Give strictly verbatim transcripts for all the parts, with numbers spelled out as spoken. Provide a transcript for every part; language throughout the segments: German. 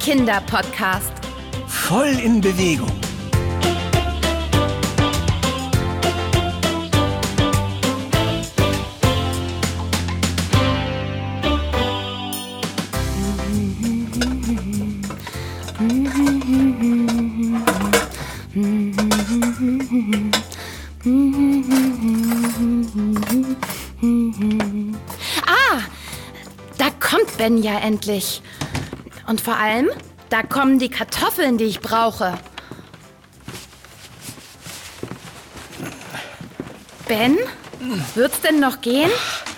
Kinderpodcast. Voll in Bewegung. Ah, da kommt Ben ja endlich. Und vor allem, da kommen die Kartoffeln, die ich brauche. Ben, wird's denn noch gehen?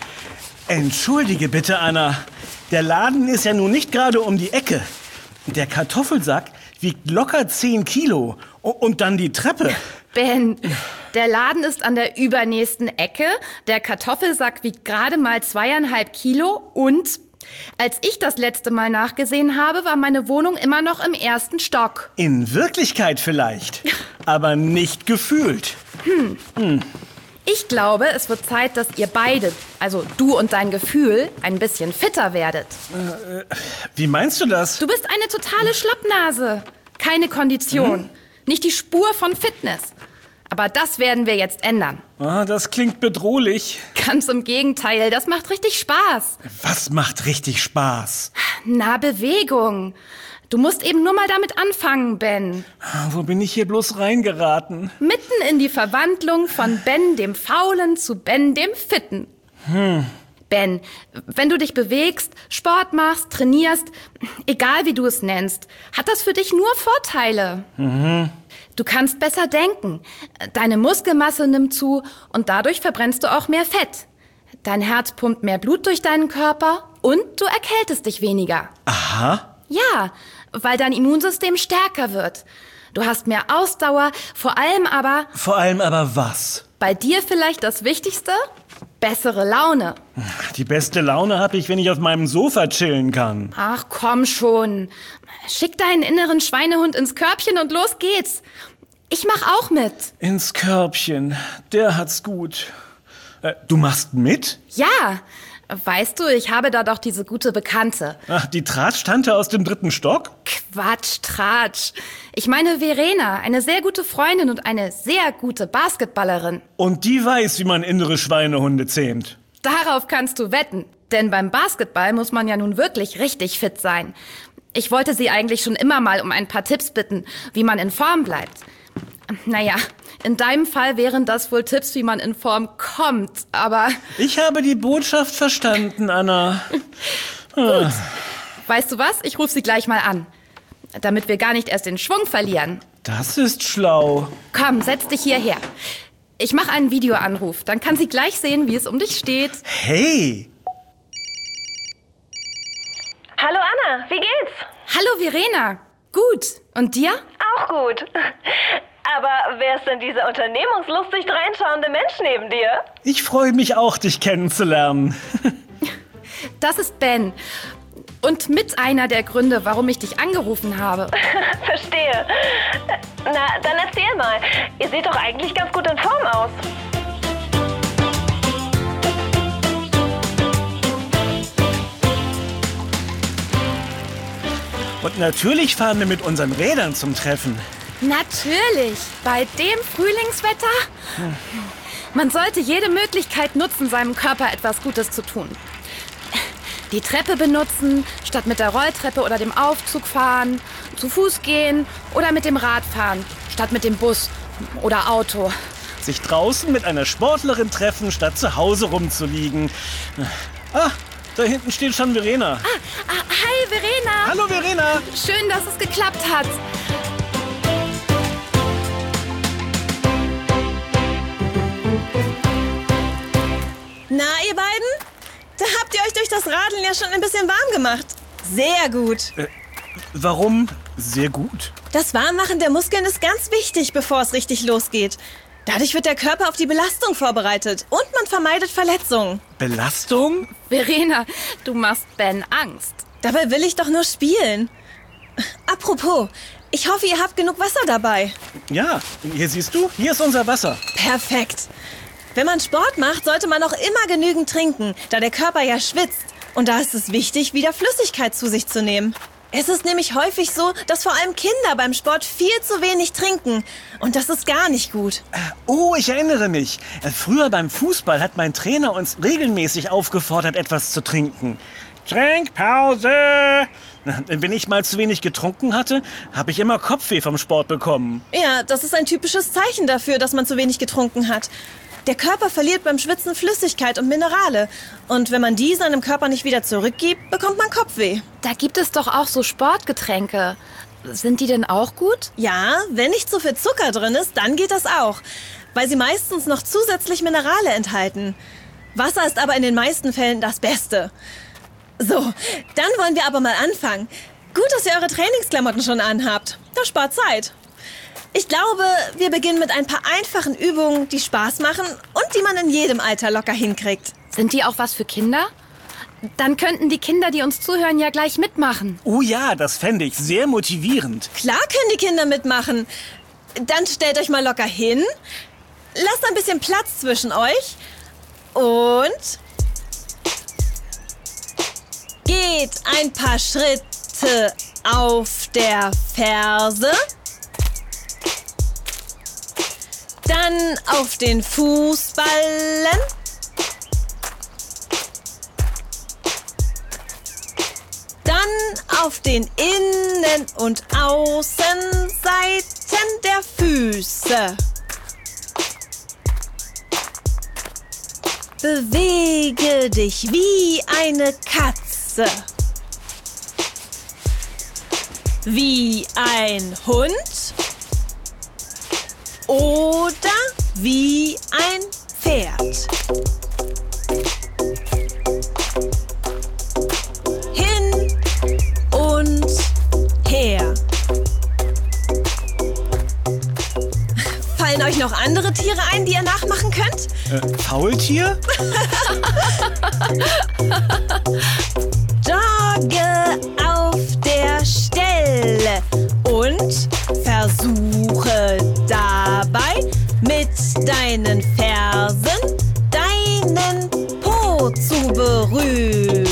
Entschuldige bitte, Anna. Der Laden ist ja nun nicht gerade um die Ecke. Der Kartoffelsack wiegt locker zehn Kilo. Und dann die Treppe. Ben, der Laden ist an der übernächsten Ecke. Der Kartoffelsack wiegt gerade mal zweieinhalb Kilo. Und als ich das letzte Mal nachgesehen habe, war meine Wohnung immer noch im ersten Stock. In Wirklichkeit vielleicht, aber nicht gefühlt. Hm. Hm. Ich glaube, es wird Zeit, dass ihr beide, also du und dein Gefühl, ein bisschen fitter werdet. Äh, wie meinst du das? Du bist eine totale Schlappnase. Keine Kondition. Hm? Nicht die Spur von Fitness. Aber das werden wir jetzt ändern. Ah, das klingt bedrohlich. Ganz im Gegenteil, das macht richtig Spaß. Was macht richtig Spaß? Na, Bewegung. Du musst eben nur mal damit anfangen, Ben. Wo bin ich hier bloß reingeraten? Mitten in die Verwandlung von Ben dem Faulen zu Ben dem Fitten. Hm. Ben, wenn du dich bewegst, Sport machst, trainierst, egal wie du es nennst, hat das für dich nur Vorteile. Mhm. Du kannst besser denken, deine Muskelmasse nimmt zu und dadurch verbrennst du auch mehr Fett. Dein Herz pumpt mehr Blut durch deinen Körper und du erkältest dich weniger. Aha. Ja, weil dein Immunsystem stärker wird. Du hast mehr Ausdauer, vor allem aber... Vor allem aber was? Bei dir vielleicht das Wichtigste? Bessere Laune. Die beste Laune habe ich, wenn ich auf meinem Sofa chillen kann. Ach, komm schon. Schick deinen inneren Schweinehund ins Körbchen und los geht's. Ich mach auch mit. Ins Körbchen, der hat's gut. Äh, du machst mit? Ja, weißt du, ich habe da doch diese gute Bekannte. Ach, die Tratsch-Tante aus dem dritten Stock? Quatsch, Tratsch. Ich meine Verena, eine sehr gute Freundin und eine sehr gute Basketballerin. Und die weiß, wie man innere Schweinehunde zähmt. Darauf kannst du wetten. Denn beim Basketball muss man ja nun wirklich richtig fit sein. Ich wollte sie eigentlich schon immer mal um ein paar Tipps bitten, wie man in Form bleibt. Naja, in deinem Fall wären das wohl Tipps, wie man in Form kommt, aber... Ich habe die Botschaft verstanden, Anna. Gut. Weißt du was? Ich rufe sie gleich mal an. Damit wir gar nicht erst den Schwung verlieren. Das ist schlau. Komm, setz dich hierher. Ich mache einen Videoanruf. Dann kann sie gleich sehen, wie es um dich steht. Hey! Hallo Anna, wie geht's? Hallo Verena. Gut. Und dir? Auch gut. Aber wer ist denn dieser unternehmungslustig dreinschauende Mensch neben dir? Ich freue mich auch, dich kennenzulernen. Das ist Ben. Und mit einer der Gründe, warum ich dich angerufen habe. Verstehe. Na, dann erzähl mal. Ihr seht doch eigentlich ganz gut in Form aus. Und natürlich fahren wir mit unseren Rädern zum Treffen. Natürlich. Bei dem Frühlingswetter? Hm. Man sollte jede Möglichkeit nutzen, seinem Körper etwas Gutes zu tun. Die Treppe benutzen, statt mit der Rolltreppe oder dem Aufzug fahren, zu Fuß gehen oder mit dem Rad fahren, statt mit dem Bus oder Auto. Sich draußen mit einer Sportlerin treffen, statt zu Hause rumzuliegen. Ah, da hinten steht schon Verena. Ah, ah, hi Verena. Hallo Verena. Schön, dass es geklappt hat. Na, ihr beiden? Da habt ihr euch durch das Radeln ja schon ein bisschen warm gemacht. Sehr gut. Äh, warum sehr gut? Das Warmmachen der Muskeln ist ganz wichtig, bevor es richtig losgeht. Dadurch wird der Körper auf die Belastung vorbereitet und man vermeidet Verletzungen. Belastung? Verena, du machst Ben Angst. Dabei will ich doch nur spielen. Apropos, ich hoffe, ihr habt genug Wasser dabei. Ja, hier siehst du, hier ist unser Wasser. Perfekt. Wenn man Sport macht, sollte man auch immer genügend trinken, da der Körper ja schwitzt. Und da ist es wichtig, wieder Flüssigkeit zu sich zu nehmen. Es ist nämlich häufig so, dass vor allem Kinder beim Sport viel zu wenig trinken. Und das ist gar nicht gut. Oh, ich erinnere mich. Früher beim Fußball hat mein Trainer uns regelmäßig aufgefordert, etwas zu trinken. Trinkpause! Wenn ich mal zu wenig getrunken hatte, habe ich immer Kopfweh vom Sport bekommen. Ja, das ist ein typisches Zeichen dafür, dass man zu wenig getrunken hat. Der Körper verliert beim Schwitzen Flüssigkeit und Minerale. Und wenn man die seinem Körper nicht wieder zurückgibt, bekommt man Kopfweh. Da gibt es doch auch so Sportgetränke. Sind die denn auch gut? Ja, wenn nicht zu viel Zucker drin ist, dann geht das auch. Weil sie meistens noch zusätzlich Minerale enthalten. Wasser ist aber in den meisten Fällen das Beste. So, dann wollen wir aber mal anfangen. Gut, dass ihr eure Trainingsklamotten schon anhabt. Das spart Zeit. Ich glaube, wir beginnen mit ein paar einfachen Übungen, die Spaß machen und die man in jedem Alter locker hinkriegt. Sind die auch was für Kinder? Dann könnten die Kinder, die uns zuhören, ja gleich mitmachen. Oh ja, das fände ich sehr motivierend. Klar können die Kinder mitmachen. Dann stellt euch mal locker hin. Lasst ein bisschen Platz zwischen euch. Und geht ein paar Schritte auf der Ferse. Dann auf den Fußballen. Dann auf den Innen- und Außenseiten der Füße. Bewege dich wie eine Katze. Wie ein Hund. Oder wie ein Pferd. Hin und her. Fallen euch noch andere Tiere ein, die ihr nachmachen könnt? Äh, Faultier? Jogge auf der Stelle und versuche dabei mit deinen Fersen deinen Po zu berühren.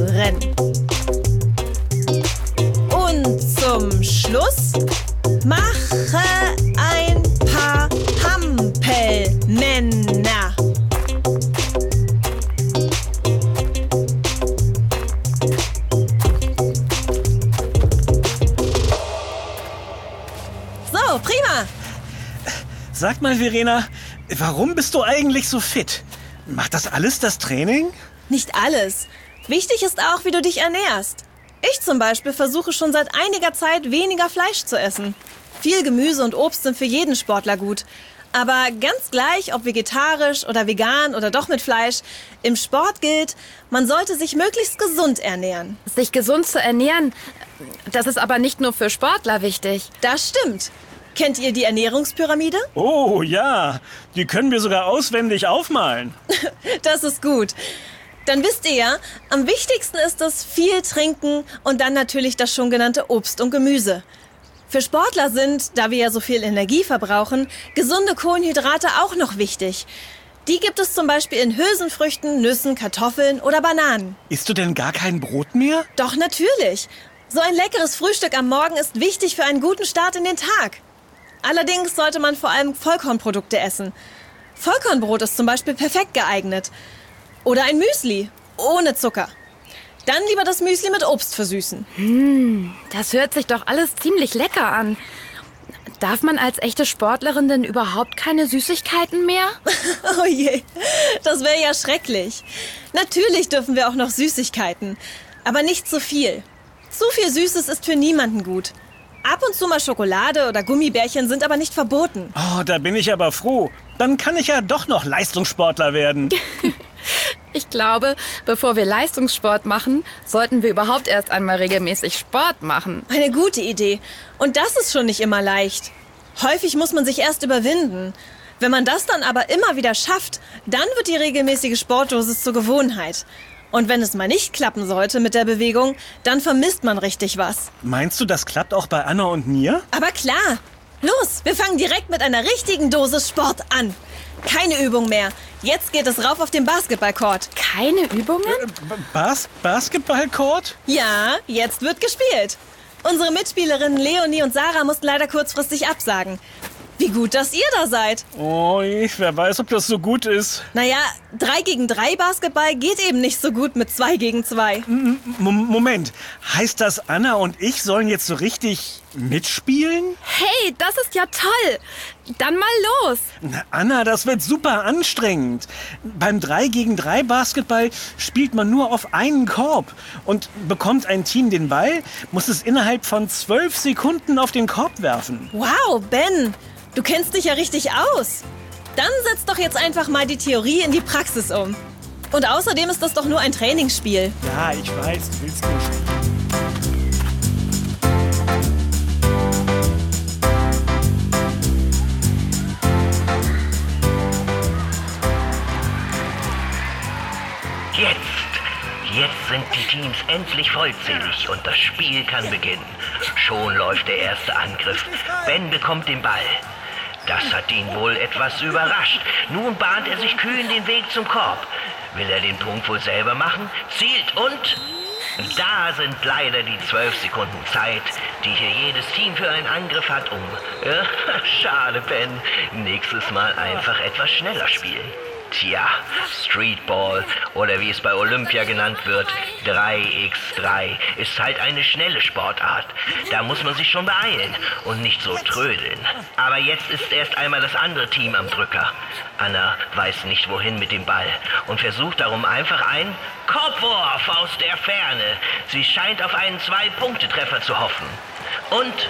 Und zum Schluss mache ein paar Hampelmänner. So, prima. Sag mal, Verena, warum bist du eigentlich so fit? Macht das alles das Training? Nicht alles. Wichtig ist auch, wie du dich ernährst. Ich zum Beispiel versuche schon seit einiger Zeit weniger Fleisch zu essen. Viel Gemüse und Obst sind für jeden Sportler gut. Aber ganz gleich, ob vegetarisch oder vegan oder doch mit Fleisch, im Sport gilt, man sollte sich möglichst gesund ernähren. Sich gesund zu ernähren, das ist aber nicht nur für Sportler wichtig. Das stimmt. Kennt ihr die Ernährungspyramide? Oh ja, die können wir sogar auswendig aufmalen. Das ist gut. Dann wisst ihr ja, am wichtigsten ist es viel trinken und dann natürlich das schon genannte Obst und Gemüse. Für Sportler sind, da wir ja so viel Energie verbrauchen, gesunde Kohlenhydrate auch noch wichtig. Die gibt es zum Beispiel in Hülsenfrüchten, Nüssen, Kartoffeln oder Bananen. Isst du denn gar kein Brot mehr? Doch natürlich. So ein leckeres Frühstück am Morgen ist wichtig für einen guten Start in den Tag. Allerdings sollte man vor allem Vollkornprodukte essen. Vollkornbrot ist zum Beispiel perfekt geeignet. Oder ein Müsli, ohne Zucker. Dann lieber das Müsli mit Obst versüßen. Hm, das hört sich doch alles ziemlich lecker an. Darf man als echte Sportlerin denn überhaupt keine Süßigkeiten mehr? Oh je, das wäre ja schrecklich. Natürlich dürfen wir auch noch Süßigkeiten, aber nicht zu viel. Zu viel Süßes ist für niemanden gut. Ab und zu mal Schokolade oder Gummibärchen sind aber nicht verboten. Oh, da bin ich aber froh. Dann kann ich ja doch noch Leistungssportler werden. Ich glaube, bevor wir Leistungssport machen, sollten wir überhaupt erst einmal regelmäßig Sport machen. Eine gute Idee. Und das ist schon nicht immer leicht. Häufig muss man sich erst überwinden. Wenn man das dann aber immer wieder schafft, dann wird die regelmäßige Sportdosis zur Gewohnheit. Und wenn es mal nicht klappen sollte mit der Bewegung, dann vermisst man richtig was. Meinst du, das klappt auch bei Anna und mir? Aber klar. Los, wir fangen direkt mit einer richtigen Dosis Sport an. Keine Übung mehr. Jetzt geht es rauf auf den Basketballcourt. Keine Übungen? Bas- Basketballcourt? Ja, jetzt wird gespielt. Unsere Mitspielerinnen Leonie und Sarah mussten leider kurzfristig absagen. Wie gut, dass ihr da seid. Oh, wer weiß, ob das so gut ist. Naja, drei gegen drei Basketball geht eben nicht so gut mit zwei gegen zwei. M- Moment, heißt das, Anna und ich sollen jetzt so richtig mitspielen? Hey, das ist ja toll. Dann mal los. Na, Anna, das wird super anstrengend. Beim drei gegen drei Basketball spielt man nur auf einen Korb. Und bekommt ein Team den Ball, muss es innerhalb von zwölf Sekunden auf den Korb werfen. Wow, Ben, du kennst dich ja richtig aus. Dann setz doch jetzt einfach mal die Theorie in die Praxis um. Und außerdem ist das doch nur ein Trainingsspiel. Ja, ich weiß, du willst nicht. Jetzt, jetzt sind die Teams endlich vollzählig und das Spiel kann beginnen. Schon läuft der erste Angriff. Ben bekommt den Ball. Das hat ihn wohl etwas überrascht. Nun bahnt er sich kühn den Weg zum Korb. Will er den Punkt wohl selber machen? Zielt und... Da sind leider die zwölf Sekunden Zeit, die hier jedes Team für einen Angriff hat, um... Ja, schade, Ben. Nächstes Mal einfach etwas schneller spielen. Tja, Streetball oder wie es bei Olympia genannt wird, drei gegen drei, ist halt eine schnelle Sportart. Da muss man sich schon beeilen und nicht so trödeln. Aber jetzt ist erst einmal das andere Team am Drücker. Anna weiß nicht wohin mit dem Ball und versucht darum einfach einen Korbwurf aus der Ferne. Sie scheint auf einen Zwei-Punkte-Treffer zu hoffen. Und...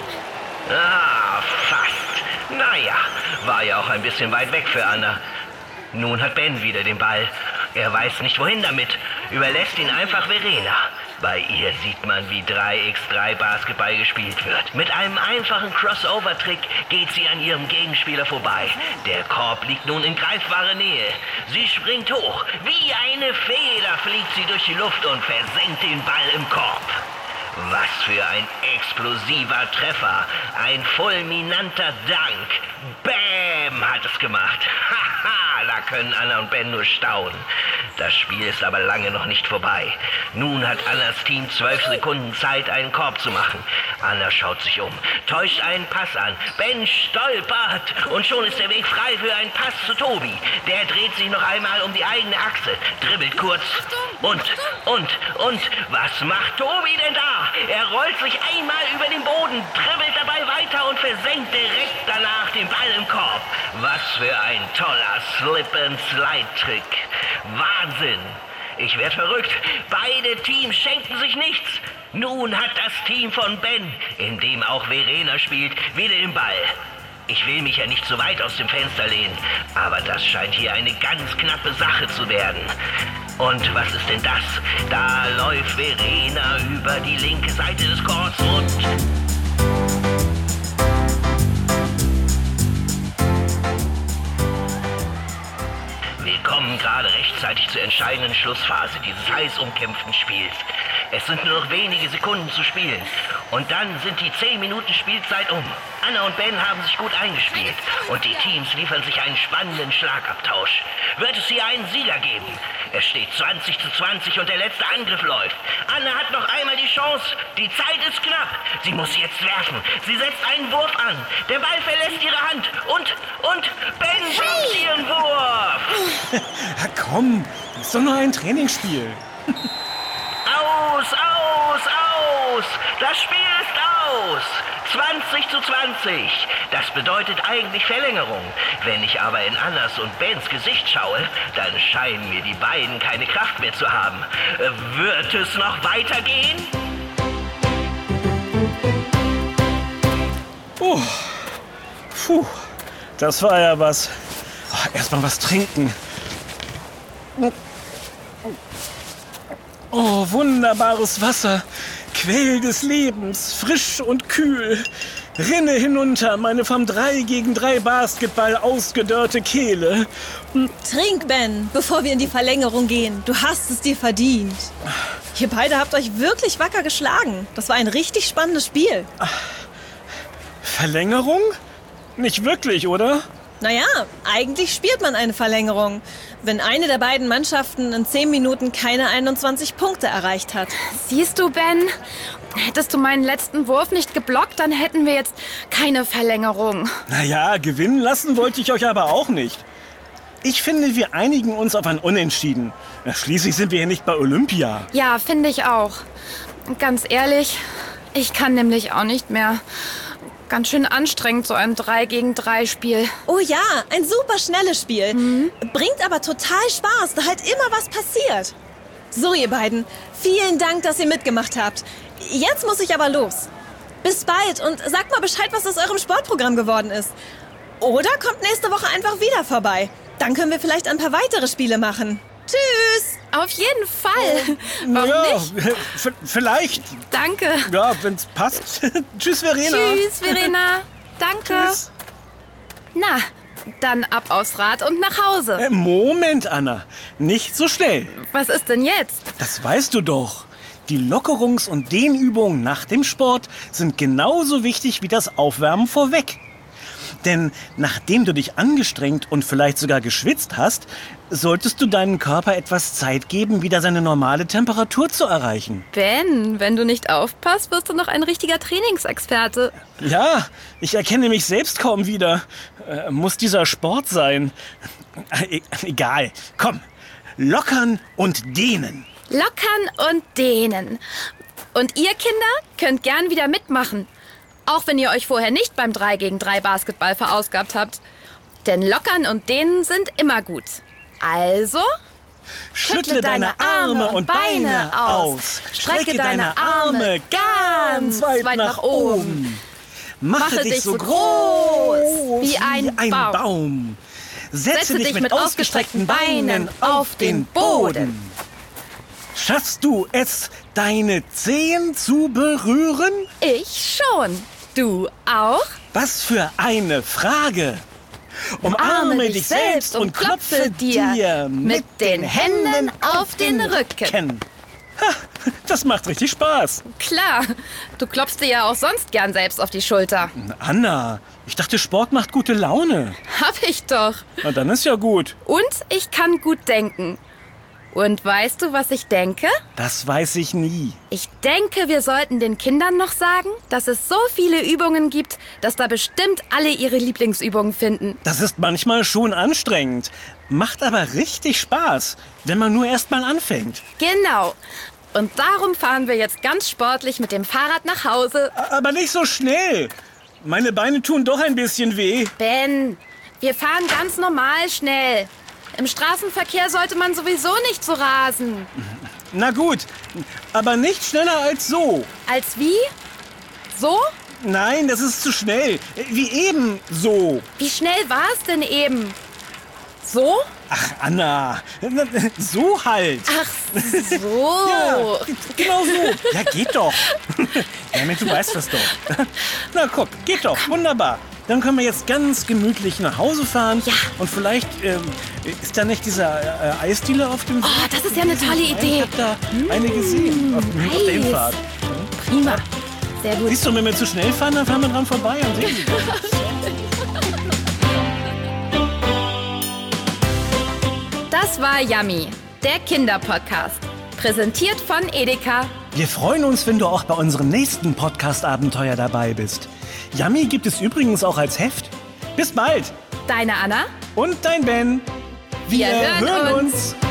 Ah, fast. Naja, war ja auch ein bisschen weit weg für Anna. Nun hat Ben wieder den Ball. Er weiß nicht wohin damit, überlässt ihn einfach Verena. Bei ihr sieht man, wie drei gegen drei Basketball gespielt wird. Mit einem einfachen Crossover-Trick geht sie an ihrem Gegenspieler vorbei. Der Korb liegt nun in greifbarer Nähe. Sie springt hoch. Wie eine Feder fliegt sie durch die Luft und versenkt den Ball im Korb. Was für ein explosiver Treffer. Ein fulminanter Dank. Bäm, hat es gemacht. Haha, da können Anna und Ben nur staunen. Das Spiel ist aber lange noch nicht vorbei. Nun hat Annas Team zwölf Sekunden Zeit, einen Korb zu machen. Anna schaut sich um, täuscht einen Pass an. Ben stolpert und schon ist der Weg frei für einen Pass zu Tobi. Der dreht sich noch einmal um die eigene Achse, dribbelt kurz und, und, und, was macht Tobi denn da? Er rollt sich einmal über den Boden, dribbelt dabei weiter und versenkt direkt danach den Ball im Korb. Was für ein toller Slip-and-Slide-Trick. Wahnsinn! Ich werde verrückt. Beide Teams schenken sich nichts. Nun hat das Team von Ben, in dem auch Verena spielt, wieder den Ball. Ich will mich ja nicht so weit aus dem Fenster lehnen, aber das scheint hier eine ganz knappe Sache zu werden. Und was ist denn das? Da läuft Verena über die linke Seite des Courts und... Wir kommen gerade rechtzeitig zur entscheidenden Schlussphase dieses heiß umkämpften Spiels. Es sind nur noch wenige Sekunden zu spielen. Und dann sind die zehn Minuten Spielzeit um. Anna und Ben haben sich gut eingespielt. Und die Teams liefern sich einen spannenden Schlagabtausch. Wird es hier einen Sieger geben? Es steht zwanzig zu zwanzig und der letzte Angriff läuft. Anna hat noch einmal die Chance. Die Zeit ist knapp. Sie muss jetzt werfen. Sie setzt einen Wurf an. Der Ball verlässt ihre Hand. Und, und Ben schafft hey. ihren Wurf. Komm, das ist doch nur ein Trainingsspiel. Aus, aus, aus! Das Spiel ist aus! zwanzig zu zwanzig. Das bedeutet eigentlich Verlängerung. Wenn ich aber in Annas und Bens Gesicht schaue, dann scheinen mir die beiden keine Kraft mehr zu haben. Wird es noch weitergehen? Oh, puh, das war ja was. Oh, erst mal was trinken. Oh, wunderbares Wasser, Quell des Lebens, frisch und kühl. Rinne hinunter, meine vom drei gegen drei Basketball ausgedörrte Kehle. Trink, Ben, bevor wir in die Verlängerung gehen. Du hast es dir verdient. Ihr beide habt euch wirklich wacker geschlagen. Das war ein richtig spannendes Spiel. Verlängerung? Nicht wirklich, oder? Naja, eigentlich spielt man eine Verlängerung, wenn eine der beiden Mannschaften in zehn Minuten keine einundzwanzig Punkte erreicht hat. Siehst du, Ben? Hättest du meinen letzten Wurf nicht geblockt, dann hätten wir jetzt keine Verlängerung. Naja, gewinnen lassen wollte ich euch aber auch nicht. Ich finde, wir einigen uns auf ein Unentschieden. Na, schließlich sind wir hier nicht bei Olympia. Ja, finde ich auch. Ganz ehrlich, ich kann nämlich auch nicht mehr. Ganz schön anstrengend, so ein drei gegen drei Spiel. Oh ja, ein super schnelles Spiel. Mhm. Bringt aber total Spaß, da halt immer was passiert. So, ihr beiden, vielen Dank, dass ihr mitgemacht habt. Jetzt muss ich aber los. Bis bald und sagt mal Bescheid, was aus eurem Sportprogramm geworden ist. Oder kommt nächste Woche einfach wieder vorbei. Dann können wir vielleicht ein paar weitere Spiele machen. Tschüss! Auf jeden Fall. Warum ja, nicht? v- vielleicht. Danke. Ja, wenn's passt. Tschüss, Verena. Tschüss, Verena. Danke. Tschüss. Na, dann ab aufs Rad und nach Hause. Äh, Moment, Anna. Nicht so schnell. Was ist denn jetzt? Das weißt du doch. Die Lockerungs- und Dehnübungen nach dem Sport sind genauso wichtig wie das Aufwärmen vorweg. Denn nachdem du dich angestrengt und vielleicht sogar geschwitzt hast, solltest du deinem Körper etwas Zeit geben, wieder seine normale Temperatur zu erreichen. Ben, wenn du nicht aufpasst, wirst du noch ein richtiger Trainingsexperte. Ja, ich erkenne mich selbst kaum wieder. Äh, muss dieser Sport sein? Äh, egal. Komm, lockern und dehnen. Lockern und dehnen. Und ihr Kinder könnt gern wieder mitmachen. Auch wenn ihr euch vorher nicht beim drei gegen drei Basketball verausgabt habt. Denn Lockern und Dehnen sind immer gut. Also, Schüttle deine Arme und Beine aus. Strecke deine Arme ganz weit nach oben. Mache dich so groß wie ein Baum. Baum. Setze dich mit ausgestreckten Beinen auf den Boden. Schaffst du es, deine Zehen zu berühren? Ich schon. Du auch? Was für eine Frage! Umarme dich selbst und klopfe dir mit den Händen auf den Rücken. Ha, das macht richtig Spaß. Klar, du klopfst dir ja auch sonst gern selbst auf die Schulter. Anna, ich dachte, Sport macht gute Laune. Hab ich doch. Na, dann ist ja gut. Und ich kann gut denken. Und weißt du, was ich denke? Das weiß ich nie. Ich denke, wir sollten den Kindern noch sagen, dass es so viele Übungen gibt, dass da bestimmt alle ihre Lieblingsübungen finden. Das ist manchmal schon anstrengend. Macht aber richtig Spaß, wenn man nur erst mal anfängt. Genau. Und darum fahren wir jetzt ganz sportlich mit dem Fahrrad nach Hause. Aber nicht so schnell. Meine Beine tun doch ein bisschen weh. Ben, wir fahren ganz normal schnell. Im Straßenverkehr sollte man sowieso nicht so rasen. Na gut, aber nicht schneller als so. Als wie? So? Nein, das ist zu schnell. Wie eben so. Wie schnell war es denn eben? So? Ach, Anna, so halt. Ach so. Ja, genau so. Ja, geht doch. Ja, Mensch, du weißt das doch. Na guck, geht doch. Wunderbar. Dann können wir jetzt ganz gemütlich nach Hause fahren. Ja. Und vielleicht ähm, ist da nicht dieser äh, Eisdiele auf dem Weg? Oh, das ist ja eine tolle Idee. Ich hab da eine gesehen auf, Mmh, auf der Eis. Hinfahrt. Prima. Sehr gut. Siehst du, wenn wir zu schnell fahren, dann fahren wir dran vorbei und sehen sie. Das war Yummy, der Kinderpodcast. Präsentiert von Edeka. Wir freuen uns, wenn du auch bei unserem nächsten Podcast-Abenteuer dabei bist. Yummy gibt es übrigens auch als Heft. Bis bald. Deine Anna. Und dein Ben. Wir hören uns. uns.